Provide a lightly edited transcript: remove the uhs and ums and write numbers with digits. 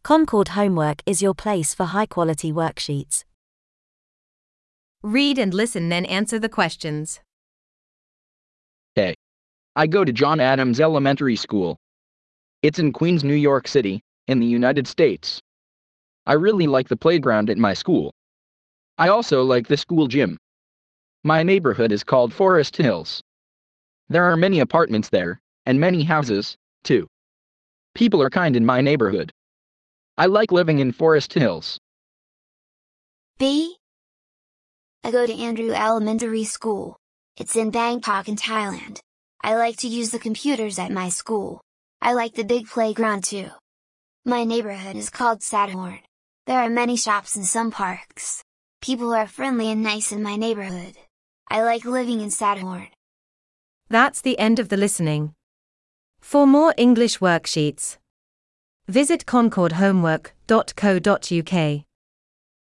Concord Homework is your place for high-quality worksheets. Read and listen, then answer the questions. Hey. I go to John Adams Elementary School. It's in Queens, New York City, in the United States. I really like the playground at my school. I also like the school gym. My neighborhood is called Forest Hills. There are many apartments there, and many houses, too. People are kind in my neighborhood. I like living in Forest Hills. B. I go to Andrew Elementary School. It's in Bangkok in Thailand. I like to use the computers at my school. I like the big playground too. My neighborhood is called Sadhorn. There are many shops and some parks. People are friendly and nice in my neighborhood. I like living in Sadhorn. That's the end of the listening. For more English worksheets, visit concordhomework.co.uk.